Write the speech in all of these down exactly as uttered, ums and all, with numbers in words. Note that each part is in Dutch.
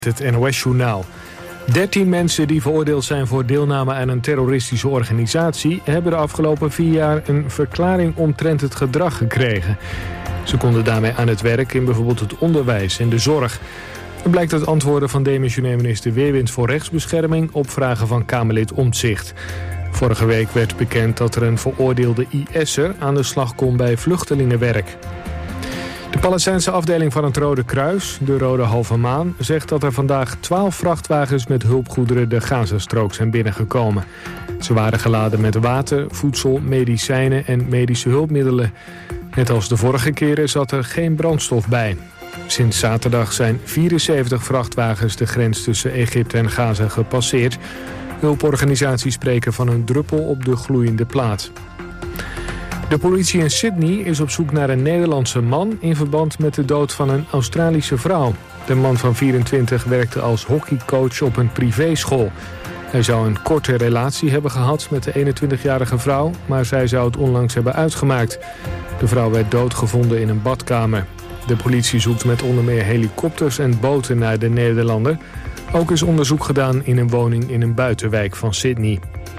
Het N O S-journaal. dertien mensen die veroordeeld zijn voor deelname aan een terroristische organisatie hebben de afgelopen vier jaar een verklaring omtrent het gedrag gekregen. Ze konden daarmee aan het werk in bijvoorbeeld het onderwijs en de zorg. Dat blijkt uit antwoorden van demissionair minister Weerwind voor rechtsbescherming op vragen van Kamerlid Omtzigt. Vorige week werd bekend dat er een veroordeelde I S'er aan de slag kon bij vluchtelingenwerk. De Palestijnse afdeling van het Rode Kruis, de Rode Halve Maan, zegt dat er vandaag twaalf vrachtwagens met hulpgoederen de Gazastrook zijn binnengekomen. Ze waren geladen met water, voedsel, medicijnen en medische hulpmiddelen. Net als de vorige keren zat er geen brandstof bij. Sinds zaterdag zijn vierenzeventig vrachtwagens de grens tussen Egypte en Gaza gepasseerd. Hulporganisaties spreken van een druppel op de gloeiende plaat. De politie in Sydney is op zoek naar een Nederlandse man in verband met de dood van een Australische vrouw. De man van vierentwintig werkte als hockeycoach op een privéschool. Hij zou een korte relatie hebben gehad met de eenentwintigjarige vrouw, maar zij zou het onlangs hebben uitgemaakt. De vrouw werd doodgevonden in een badkamer. De politie zoekt met onder meer helikopters en boten naar de Nederlander. Ook is onderzoek gedaan in een woning in een buitenwijk van Sydney.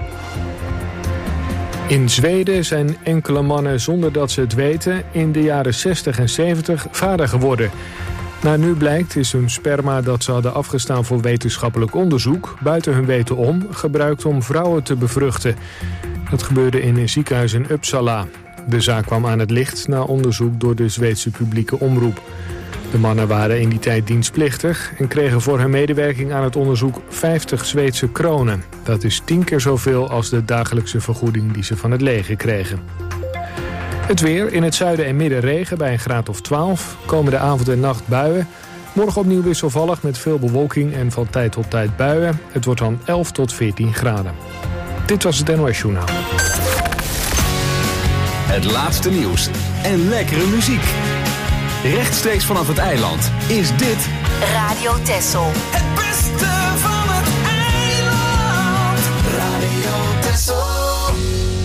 In Zweden zijn enkele mannen zonder dat ze het weten in de jaren zestig en zeventig vader geworden. Naar nu blijkt is hun sperma dat ze hadden afgestaan voor wetenschappelijk onderzoek buiten hun weten om gebruikt om vrouwen te bevruchten. Dat gebeurde in een ziekenhuis in Uppsala. De zaak kwam aan het licht na onderzoek door de Zweedse publieke omroep. De mannen waren in die tijd dienstplichtig en kregen voor hun medewerking aan het onderzoek vijftig Zweedse kronen. Dat is tien keer zoveel als de dagelijkse vergoeding die ze van het leger kregen. Het weer, in het zuiden en midden regen bij een graad of twaalf. Komende avond en nacht buien. Morgen opnieuw wisselvallig met veel bewolking en van tijd tot tijd buien. Het wordt dan elf tot veertien graden. Dit was het N O S-journaal. Het laatste nieuws en lekkere muziek. Rechtstreeks vanaf het eiland is dit Radio Texel. Het beste van het eiland. Radio Texel.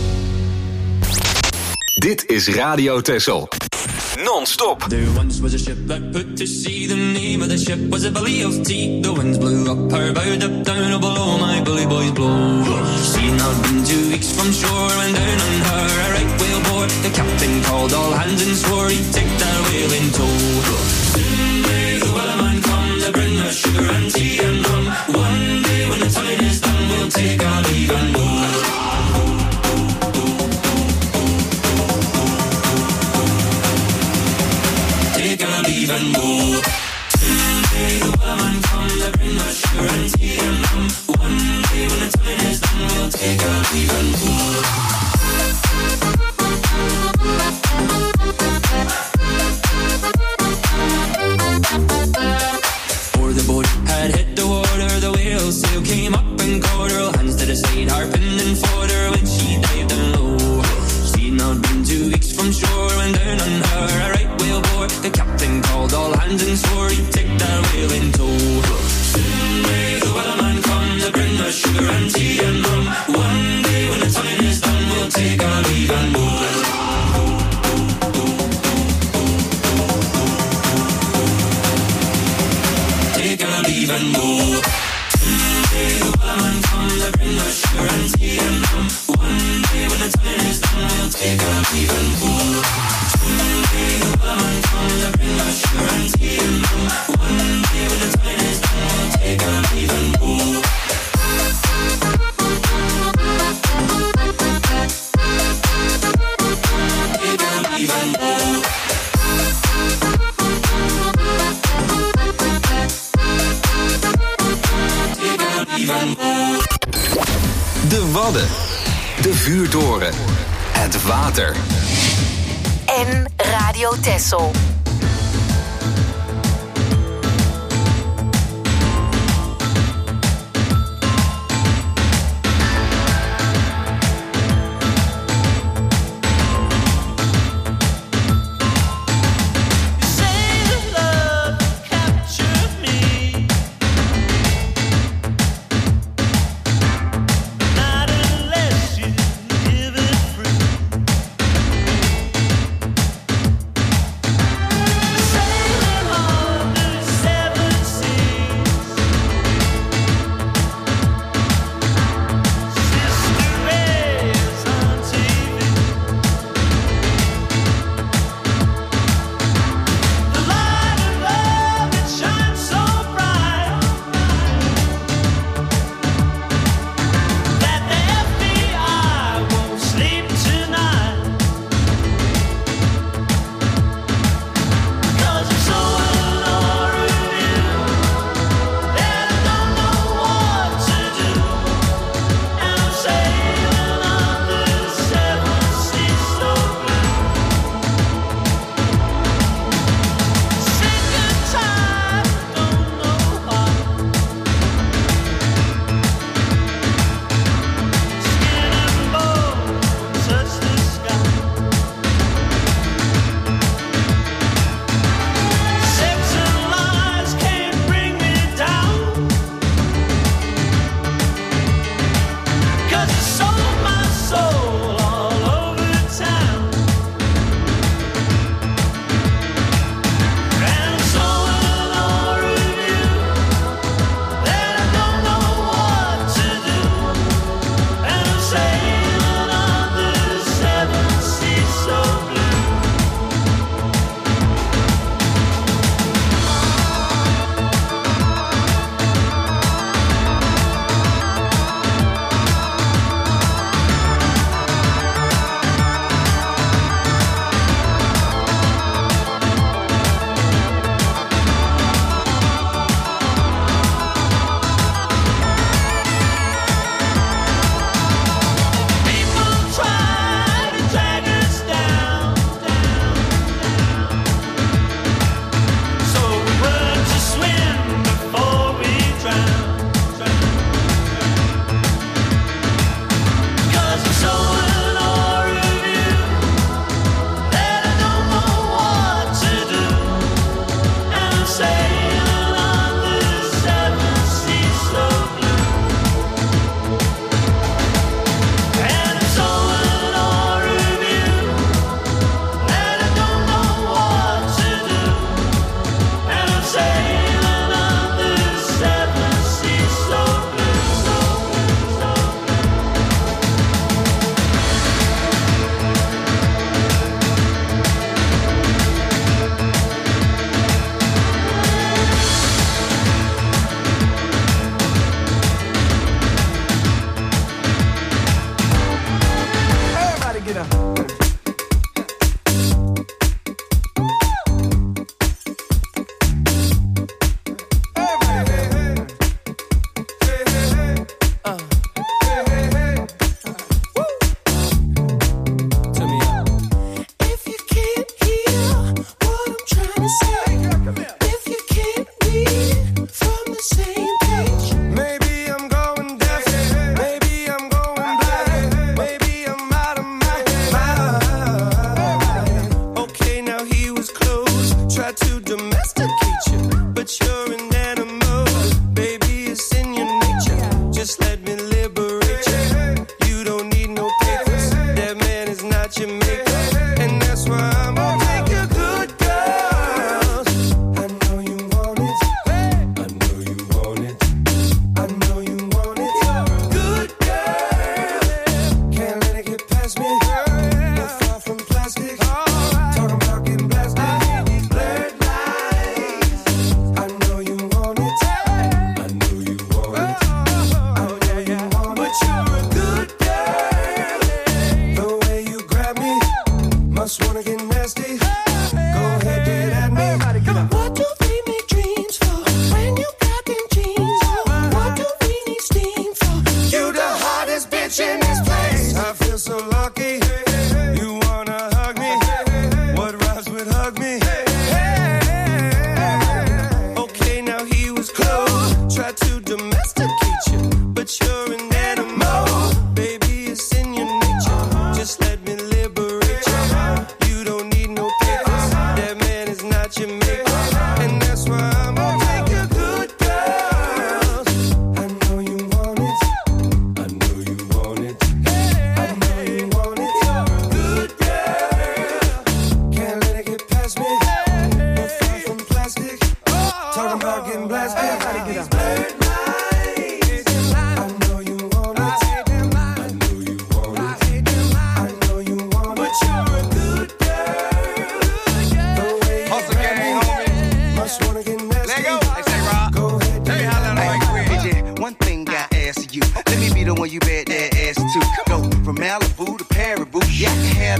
Dit is Radio Texel. Non-stop. There once was a ship that put to sea. The name of the ship was a Billy of Tea. The winds blew up her bow, up down below my bully boys blow. She had not been two weeks from shore when down on her a right whale bore. The captain called all hands and swore he'd take that whale in tow. Soon may the wellerman come to bring us sugar and tea and rum. One day when the time is done, we'll take our leave and go. Leave and go. Someday the wellerman come to bring us sugar and tea and rum. One day when the time is done, we'll take our leave and go. Before the boat had hit the water, the whale sail came up and caught her. Hands to the side, harping and fought her when she dived down low. She'd not been two weeks from shore when down on her a right whale bore. The captain called all hands and swore he'd take that whale in tow. Soon may the wellerman come to bring us sugar and tea and rum. One day when the time is done, we'll take our leave and go. Take our leave and go. Someday the wellerman come to bring us sugar and tea and rum. One day when the time is done, we'll take our leave and go. Someday the wellerman come to bring us sugar and tea and rum. One day when the time is done, we'll take our leave and go. Take our leave and go. Take our leave and go. de Wadden, de vuurtoren, het water. En Radio Texel.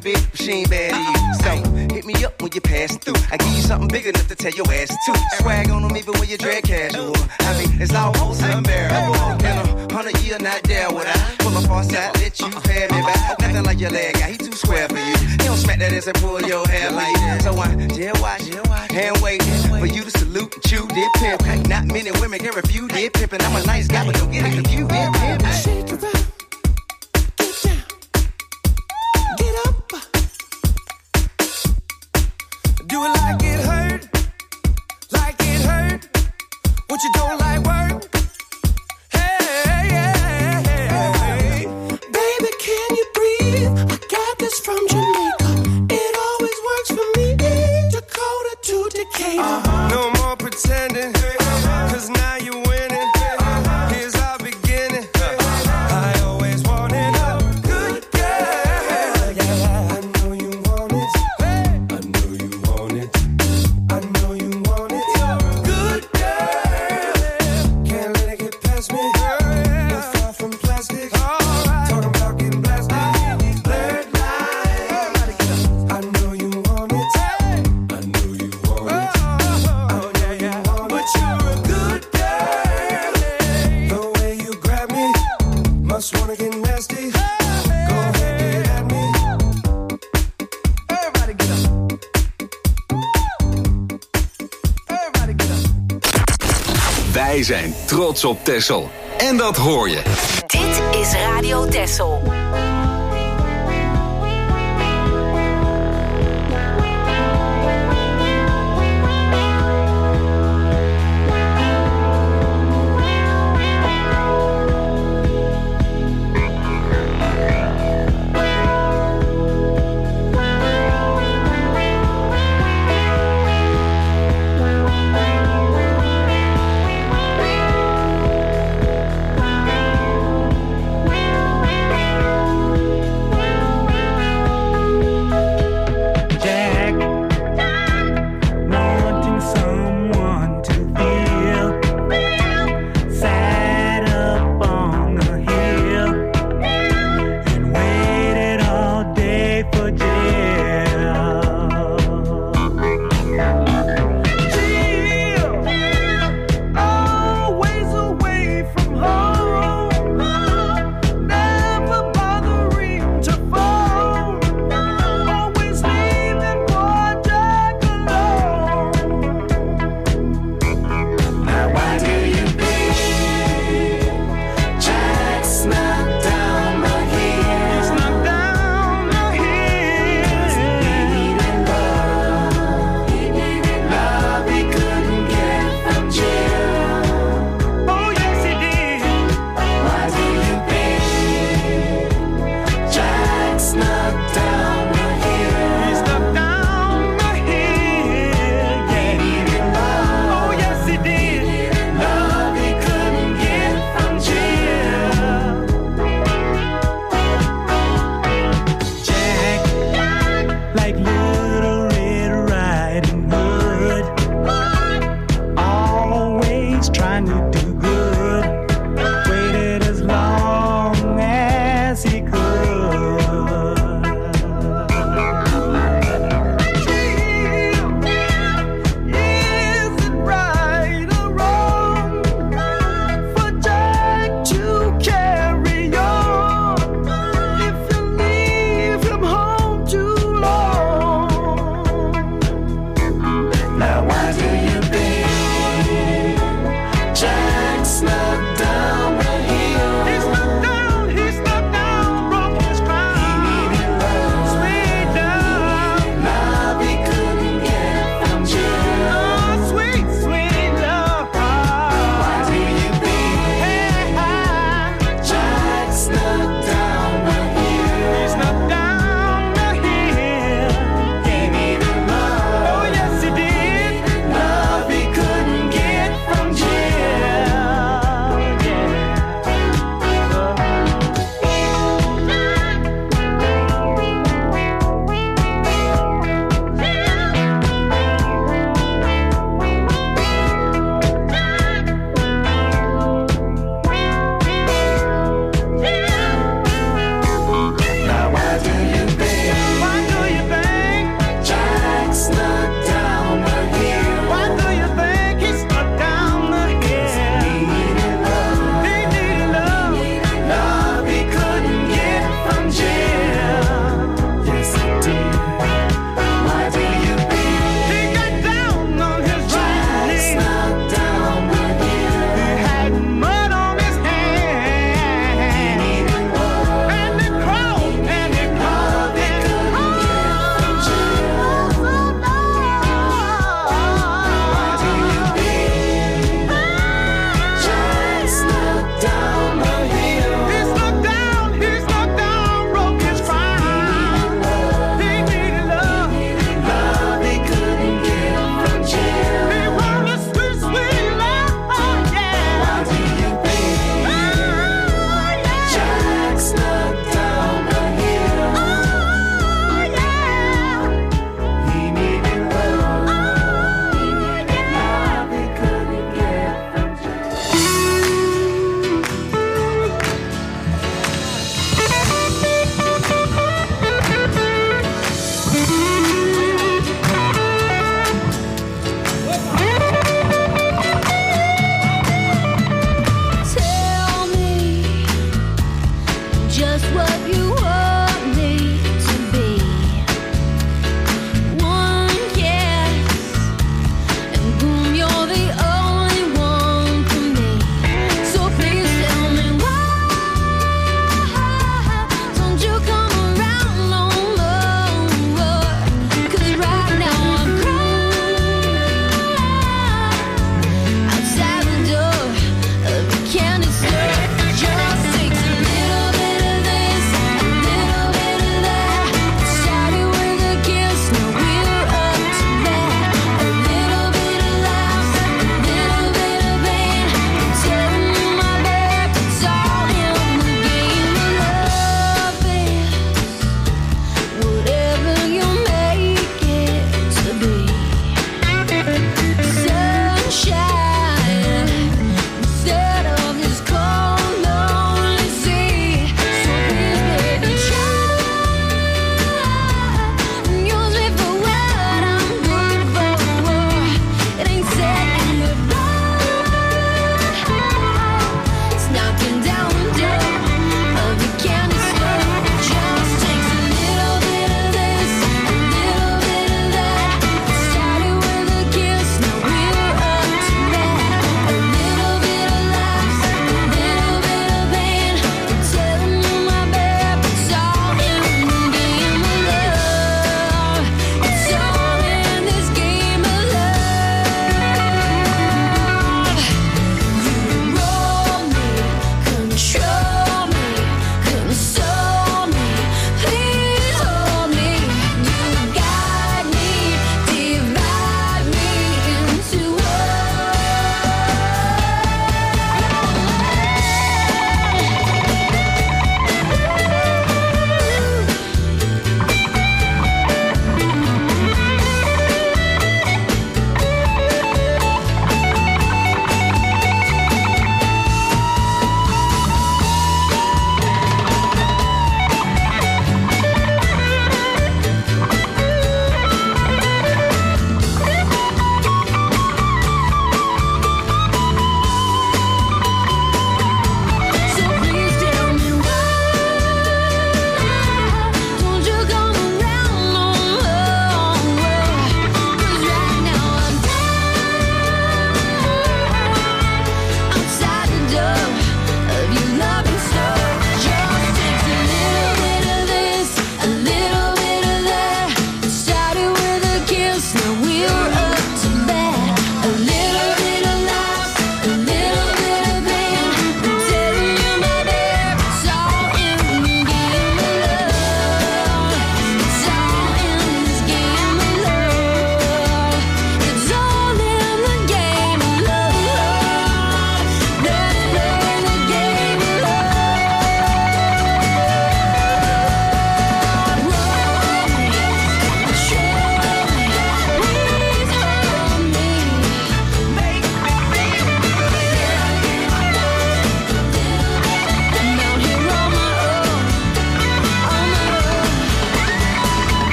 bit, but she ain't bad to you. So hit me up when you pass through. I give you something big enough to tell your ass to. Swag on them even when you drag casual. I mean, it's almost unbearable. In a hundred year, not there would I pull up on side, let you pay me back. Nothing like your leg guy, he too square for you. He don't smack that ass and pull your hair like that. So I jail watch, hand wait for you to salute and chew dip pimp. Not many women can refuse dip pimpin'. I'm a nice guy, but don't get it confused. Dip pimp. Shake it up, get down, get up. Do it like it hurt, like it hurt. What you don't like work? Hey, hey, hey, hey. Baby, can you breathe? I got this from Jamaica. It always works for me. Dakota to Decatur. Uh-huh. No more pretending, cause now you're winning. Here's our beginning. I always wanted a good girl. Yeah, I know you want it. I know you want it. I know you want it. Good girl. Can't let it get past me. You're far from plastic. Talking about getting blasted. Blurred lines. I know you want it. I know you want it. I know you want it. But you're a good girl. The way you grab me, must wanna get nasty. Go ahead, get at me. Everybody get up. Everybody get up. Wij zijn trots op Texel. En dat hoor je. Dit is Radio Texel.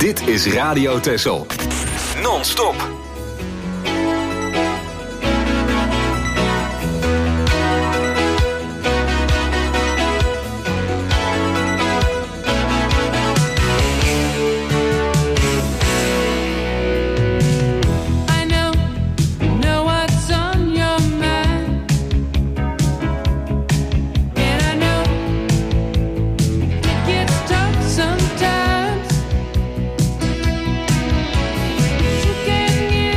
Dit is Radio Texel. Non-stop. Sometimes you can get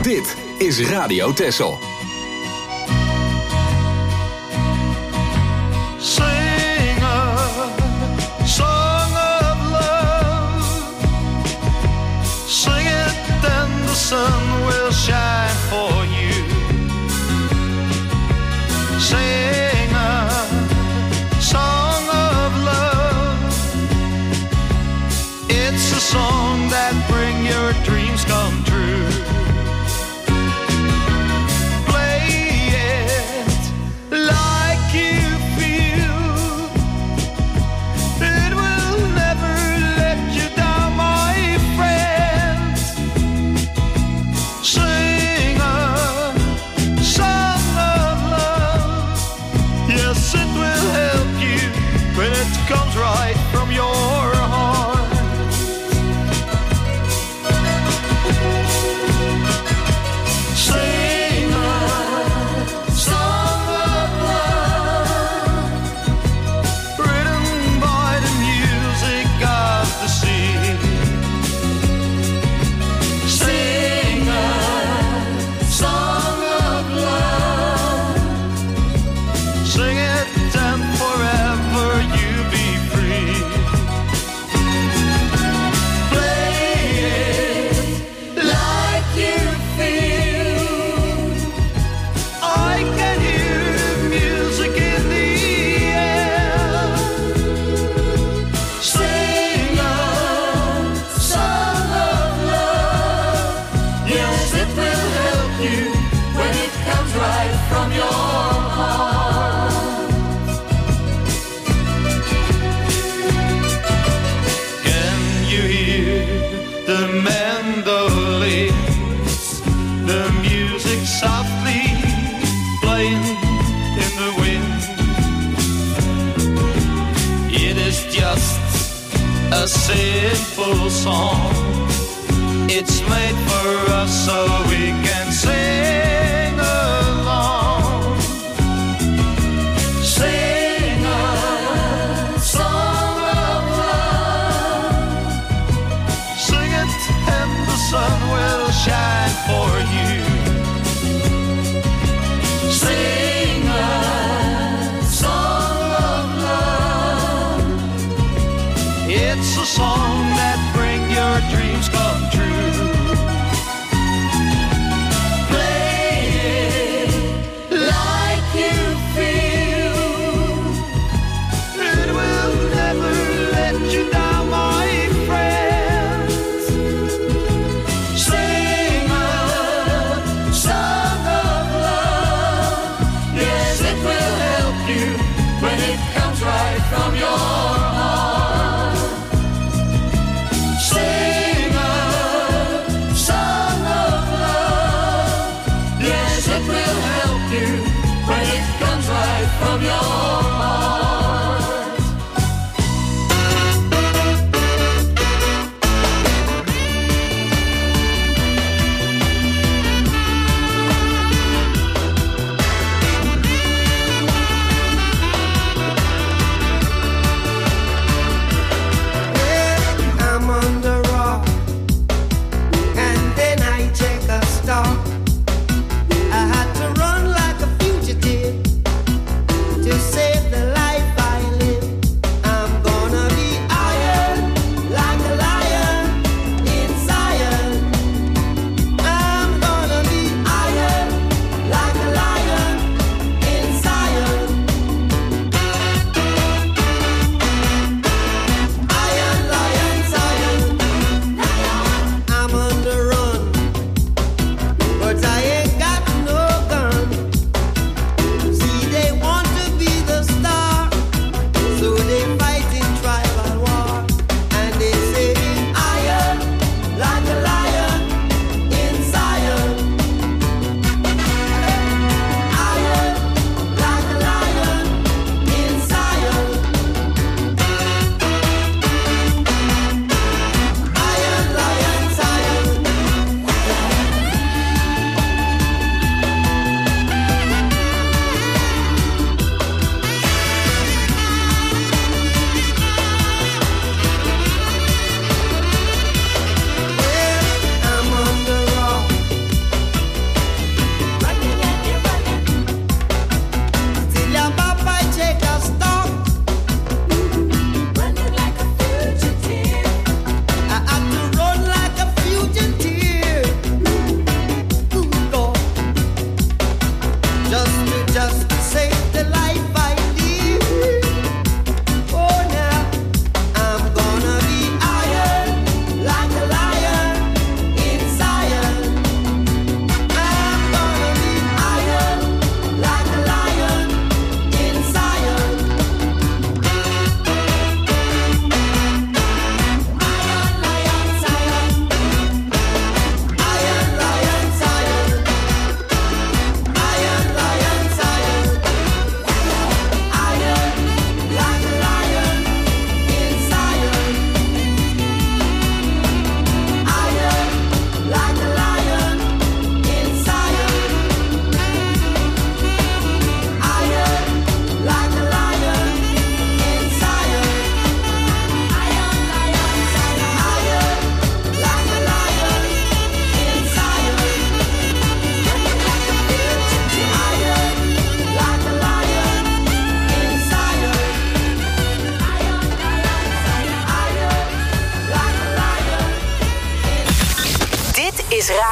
Dit is Radio Texel. Sing a song of love. Sing it, then the sun will shine for you. Sing a song of love. It's a song that brings your dreams come true. Play it like you feel. It will never let you down, my friend. Sing a song of love. Yes, it will help you when it comes right from your heart. Sing a song of love, written by the music of the sea. Sing a song of love. Sing it and forever you be free. Play it like you feel. I can hear music in the air. Sing a song of love. Yes, it will help you when it comes right from your heart. Can you hear the mandolins, the music softly playing in the wind? It is just a simple song. It's made for us so we can sing along. Sing a song of love. Sing it and the sun will shine for you. Sing a song of love. It's a song that brings your dreams come true. Play it like you feel. It will never let you down, my friends. Sing a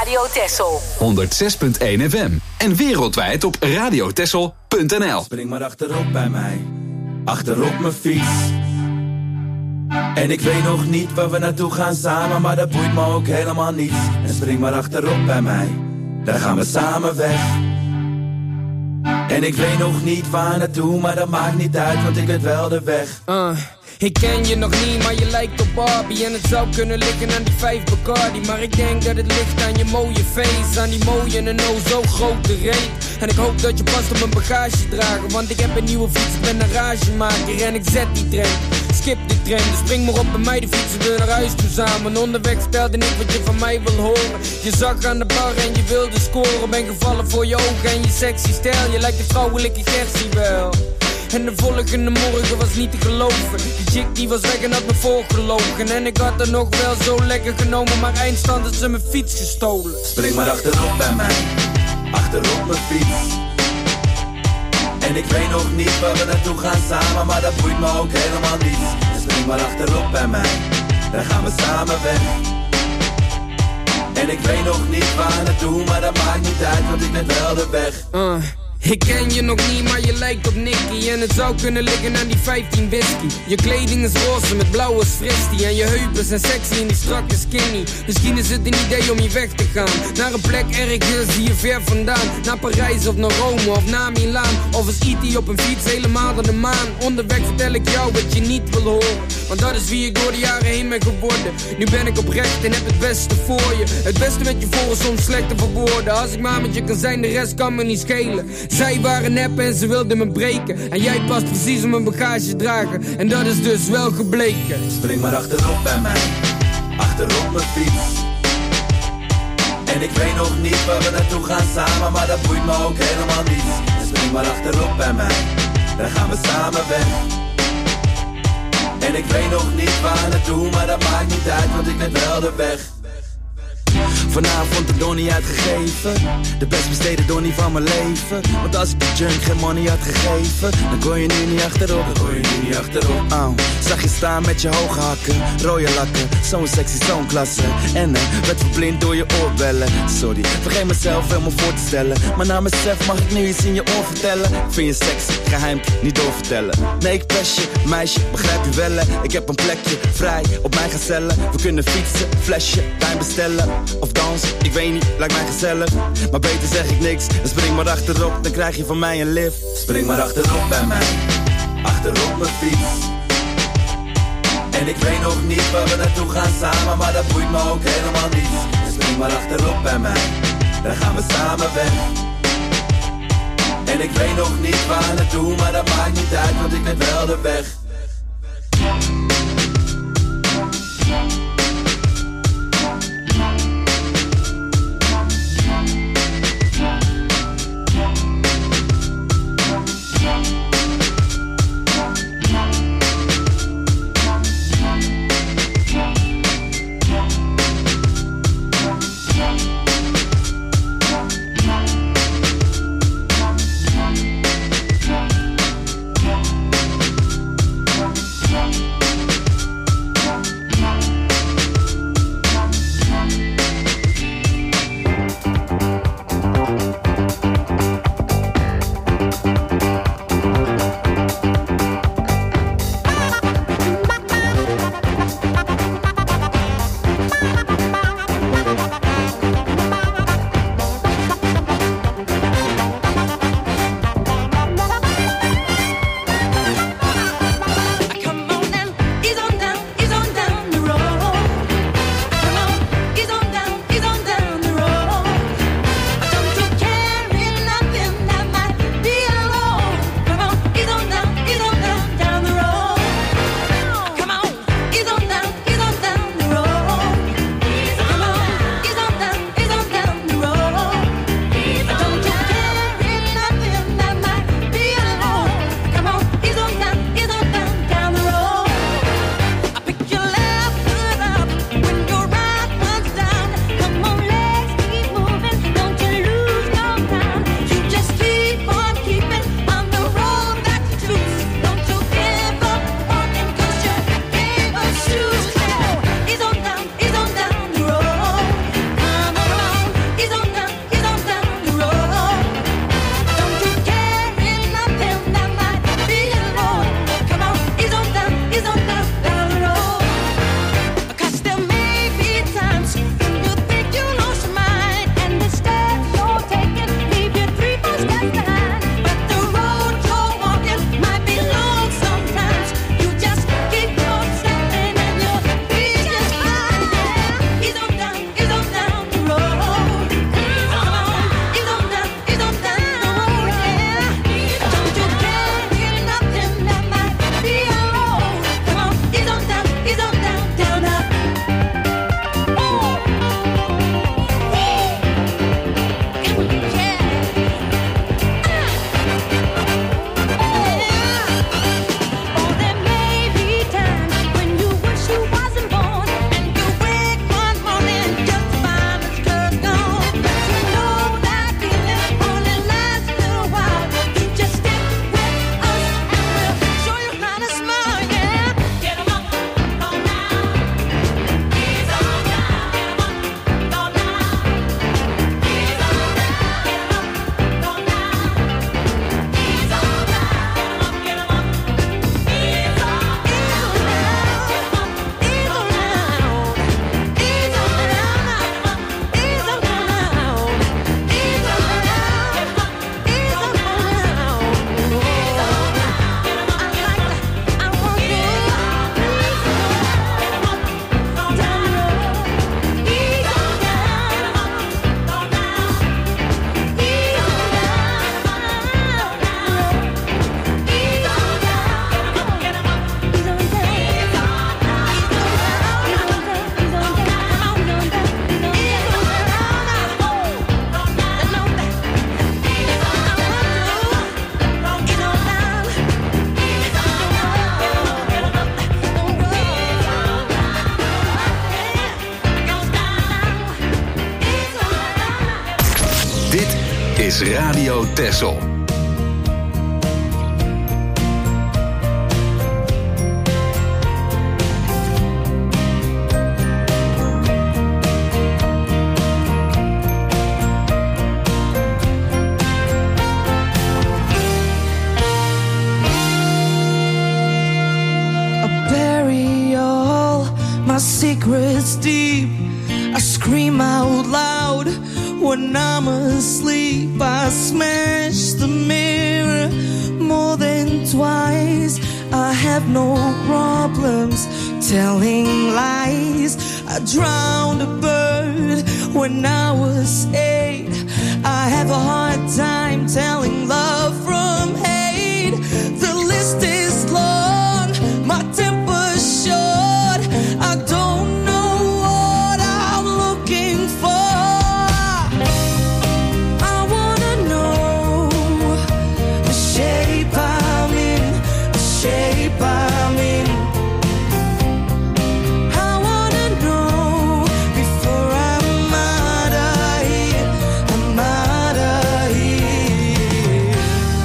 Radio Texel. honderd zes punt één F M. En wereldwijd op radiotexel punt n l. Spring maar achterop bij mij, achterop mijn fiets. En ik weet nog niet waar we naartoe gaan samen, maar dat boeit me ook helemaal niet. En spring maar achterop bij mij, daar gaan we samen weg. En ik weet nog niet waar naartoe, maar dat maakt niet uit, want ik weet wel de weg. Uh. Ik ken je nog niet, maar je lijkt op Barbie. En het zou kunnen liggen aan die vijf Bacardi. Maar ik denk dat het ligt aan je mooie face, aan die mooie en oh zo grote reet. En ik hoop dat je past op mijn bagage dragen, want ik heb een nieuwe fiets, ik ben een ragemaker. En ik zet die trein, skip die trein. Dus spring maar op bij mij, de fietsen we naar huis toe samen. Onderweg vertelde ik wat je van mij wil horen. Je zag aan de bar en je wilde scoren. Ben gevallen voor je ogen en je sexy stijl. Je lijkt de vrouwelijke Gertie wel. En de volgende morgen was niet te geloven. Die chick die was weg en had me voorgelogen. En ik had er nog wel zo lekker genomen, maar eindstand had ze mijn fiets gestolen. Spring maar achterop bij mij, achterop mijn fiets. En ik weet nog niet waar we naartoe gaan samen, maar dat boeit me ook helemaal niet. En spring maar achterop bij mij, daar gaan we samen weg. En ik weet nog niet waar naartoe, maar dat maakt niet uit, want ik weet wel de weg. Uh. Ik ken je nog niet, maar je lijkt op Nicky. En het zou kunnen liggen aan die vijftien whisky. Je kleding is roze met blauwe fristie. En je heupen zijn sexy en die strakke skinny. Misschien is het een idee om je weg te gaan naar een plek ergens hier ver vandaan. Naar Parijs of naar Rome of naar Milaan. Of als E T op een fiets helemaal naar de maan. Onderweg vertel ik jou wat je niet wil horen, want dat is wie ik door de jaren heen ben geworden. Nu ben ik oprecht en heb het beste voor je. Het beste met je voor is soms slecht te verwoorden. Als ik maar met je kan zijn, de rest kan me niet schelen. Zij waren nep en ze wilden me breken. En jij past precies op mijn bagage dragen. En dat is dus wel gebleken. Spring maar achterop bij mij, achterop mijn fiets. En ik weet nog niet waar we naartoe gaan samen, maar dat boeit me ook helemaal niet. En spring maar achterop bij mij, daar gaan we samen weg. En ik weet nog niet waar naartoe, maar dat maakt niet uit, want ik weet wel de weg. Vanavond de donnie uitgegeven, de best besteden donnie van mijn leven. Want als ik de junk geen money had gegeven, dan kon je nu niet achterop. Dan kon je nu niet achterop. Oh, zag je staan met je hoge hakken, rode lakken, zo'n sexy, zo'n klasse. En eh, werd verblind door je oorbellen. Sorry, vergeet mezelf helemaal voor te stellen, maar na mezelf mag ik nu iets in je oor vertellen. Ik vind je sexy, geheim, niet doorvertellen. Nee, ik pest je, meisje, begrijp je wel hè? Ik heb een plekje vrij op mijn gezellen. We kunnen fietsen, flesje, wijn bestellen of dans, ik weet niet, lijkt mij gezellig. Maar beter zeg ik niks, en spring maar achterop, dan krijg je van mij een lift. Spring maar achterop bij mij, achterop mijn fiets. En ik weet nog niet waar we naartoe gaan samen, maar dat boeit me ook helemaal niet. En spring maar achterop bij mij, dan gaan we samen weg. En ik weet nog niet waar naartoe, maar dat maakt niet uit, want ik weet wel de weg. is Radio Texel. Secrets deep, I scream out loud when I'm asleep. I smash the mirror more than twice. I have no problems telling lies. I drowned a bird when I was eight. I have a hard time telling love from hate. The list is long, my temper's short. I don't know what I'm looking for. I wanna know the shape I'm in, the shape I'm in. I wanna know before I'm out of here, I'm out of here.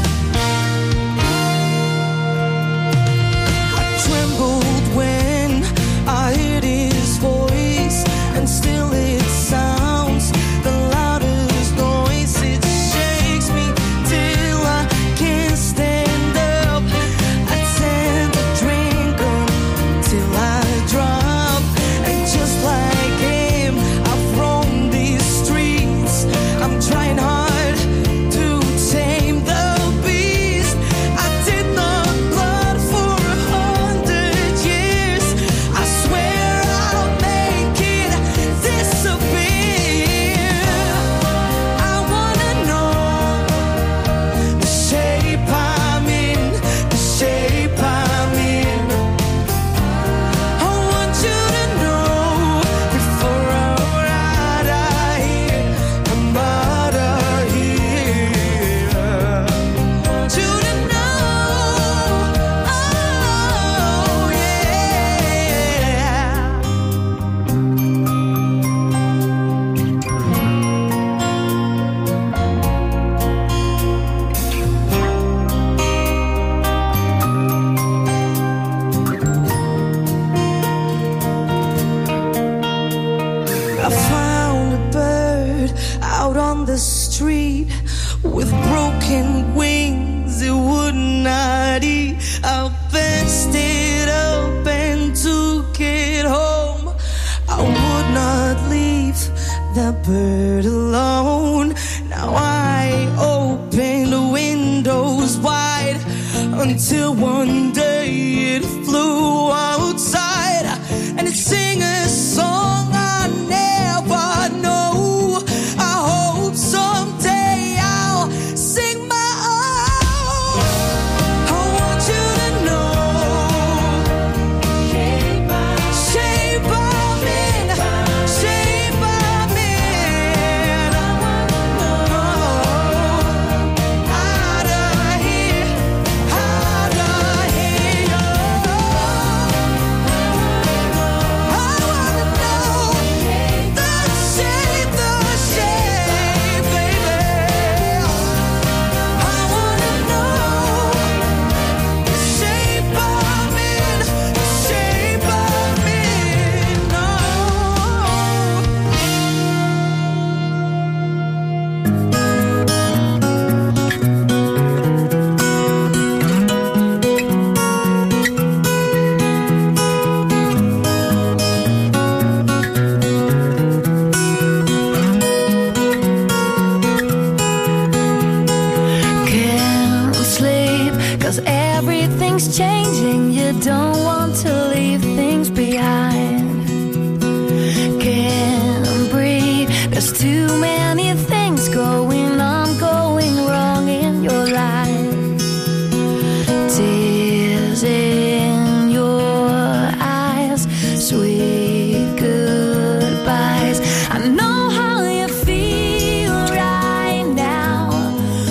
I trembled when I heard his voice, and still it sounds the loudest noise. It shakes me till I can't stand up. I tend to drink until I drop, and just like him, I've roamed these streets. I'm trying hard to tame the beast. I did not blood for a hundred years. I swear I'll make it disappear. I wanna know the shape I'm in, the shape I'm in. I want you to know before I'm out of here, I'm out of here. I want you to know, oh yeah. I found a bird out on the street with broken wings. It would not eat. I fetched it up and took it home. I would not leave that bird alone. Now I open the windows wide until one day it flew outside and it sang a song I never know. I hope someday I'll sing my own. I want you to know shape I'm in, shape I'm in. I wanna know out of here, out of here.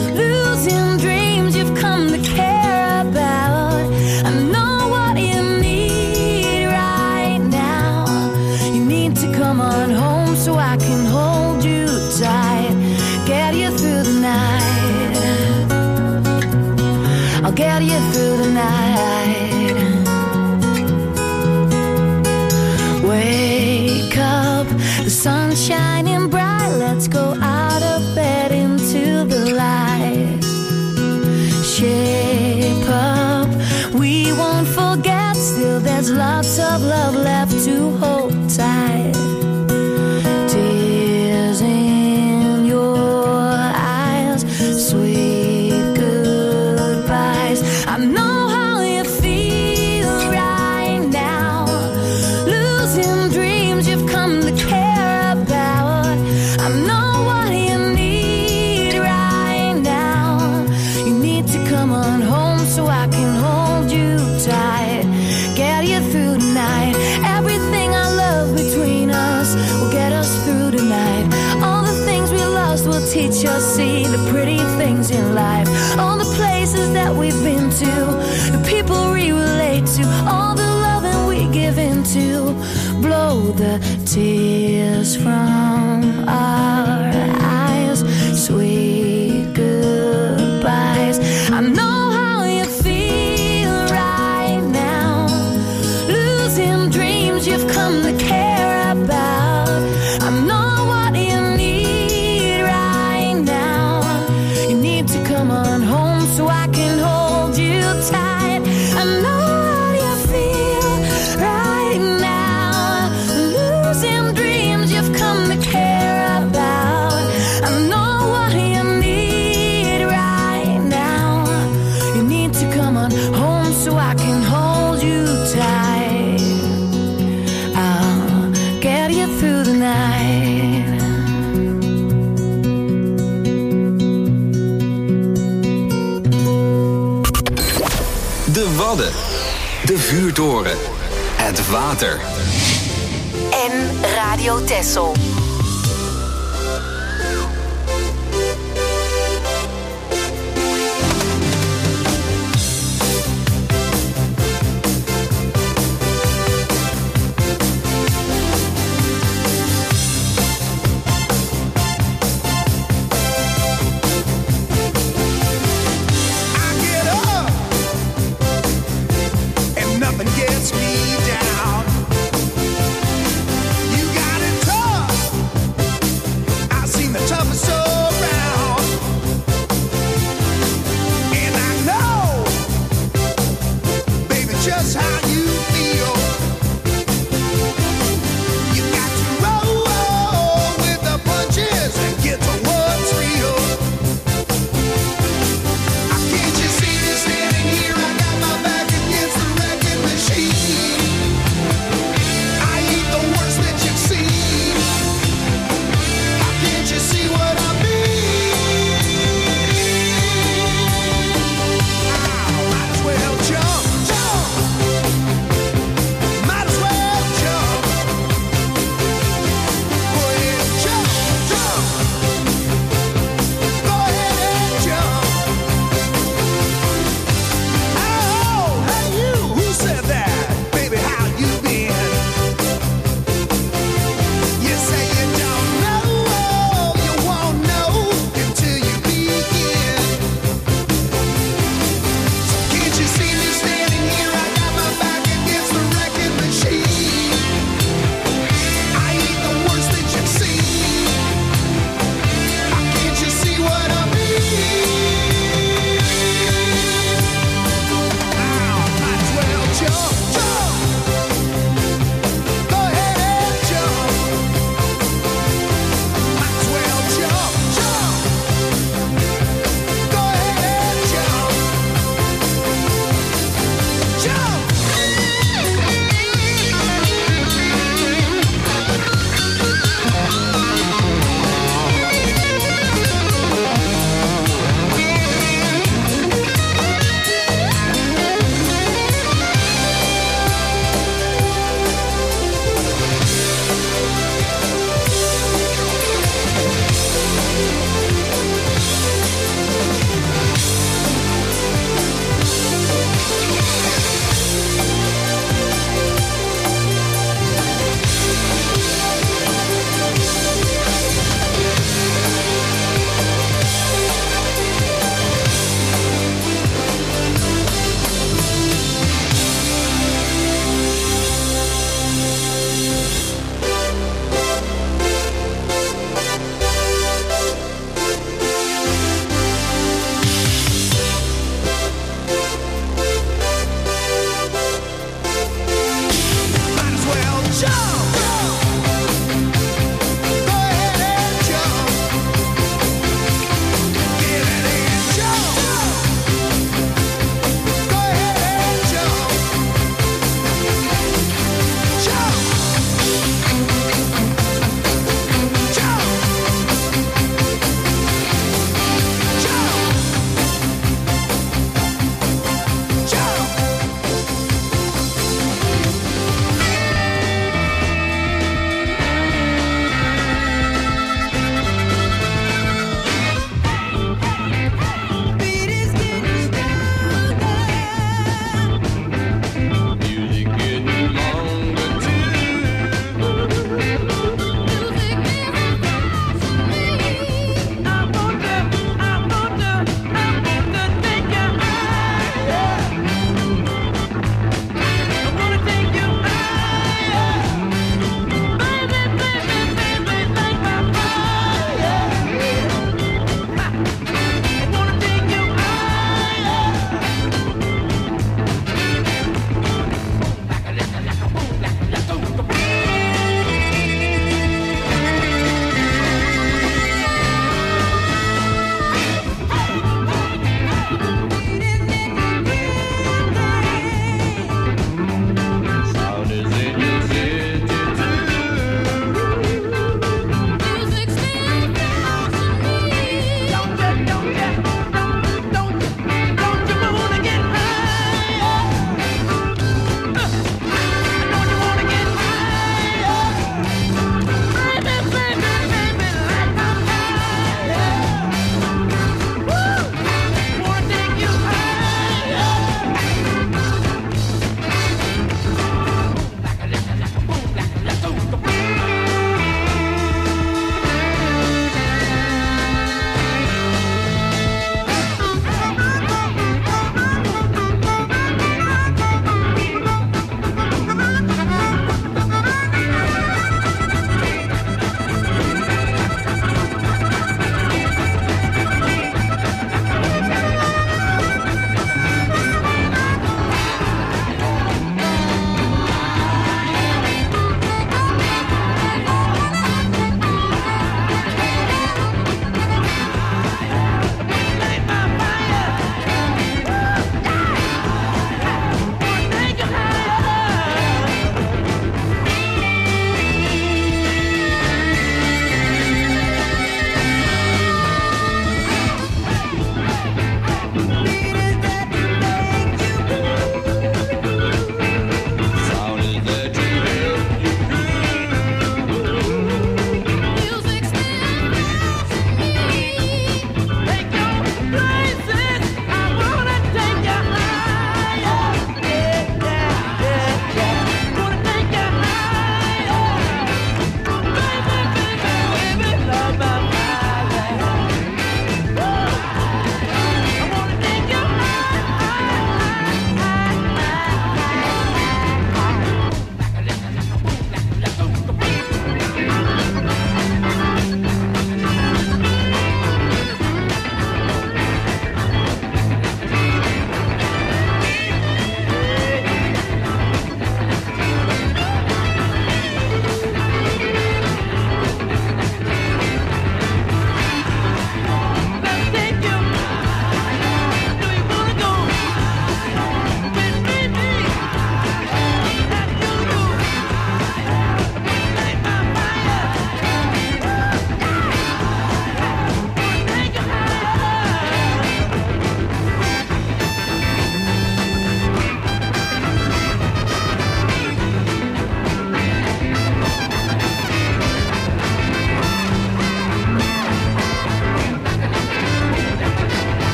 Losing dreams you've come to care about. I know what you need. get you through the night. Wake up, the sun's shining bright. Let's go out of bed into the light. Shape up, we won't forget. Still there's lots of love left to hold tight. Tears in your eyes, sweet goodbyes. I know how you feel right now, losing dreams you've come to care about. I know what you need right now. You need to come on home so I can hold you tight, get you through the night. Everything I love between us will get us through the night. All the things we lost will teach us, see the pretty things in life. All the places that we've been to, the people we relate to, all the loving we give into. Blow the tears from our eyes, sweet goodbyes. I know how you feel right now, losing dreams you've come to care about. I know what you need right now. You need to come on home so I can hold you tight. I know how you feel right now, losing dreams you've come to care about. I know what you need right now. You need to come on home so I can hold you tight. I'll get you through the night. De Wadden. De vuurtoren. Het water. En Radio Texel. Nothing gets me down. You got it tough.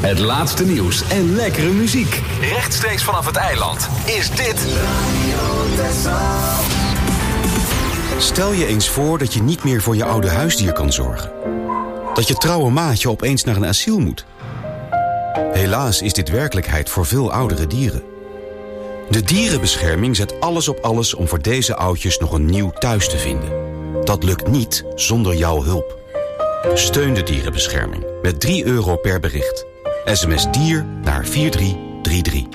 Het laatste nieuws en lekkere muziek. Rechtstreeks vanaf het eiland is dit Stel je eens voor dat je niet meer voor je oude huisdier kan zorgen. Dat je trouwe maatje opeens naar een asiel moet. Helaas is dit werkelijkheid voor veel oudere dieren. De dierenbescherming zet alles op alles om voor deze oudjes nog een nieuw thuis te vinden. Dat lukt niet zonder jouw hulp. Steun de dierenbescherming met drie euro per bericht. S M S dier naar vier drie drie drie.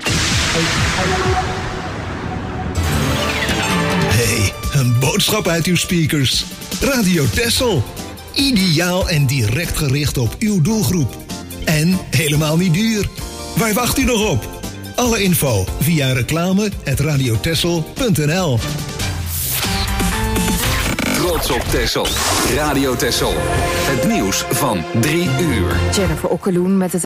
Hey, een boodschap uit uw speakers. Radio Texel. Ideaal en direct gericht op uw doelgroep. En helemaal niet duur. Waar wacht u nog op? Alle info via reclame at radiotexel punt n l. Trots op Texel. Radio Texel. Het nieuws van drie uur. Jennifer Okkeloen met het